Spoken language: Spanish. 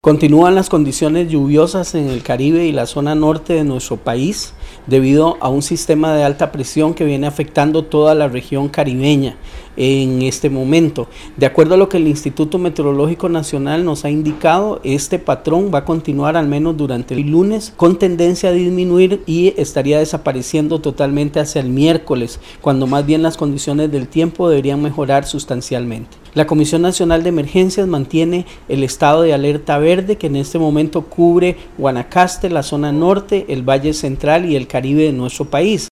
Continúan las condiciones lluviosas en el Caribe y la zona norte de nuestro país debido a un sistema de alta presión que viene afectando toda la región caribeña en este momento. De acuerdo a lo que el Instituto Meteorológico Nacional nos ha indicado, este patrón va a continuar al menos durante el lunes con tendencia a disminuir y estaría desapareciendo totalmente hacia el miércoles, cuando más bien las condiciones del tiempo deberían mejorar sustancialmente. La Comisión Nacional de Emergencias mantiene el estado de alerta verde que en este momento cubre Guanacaste, la zona norte, el Valle Central y el Caribe de nuestro país.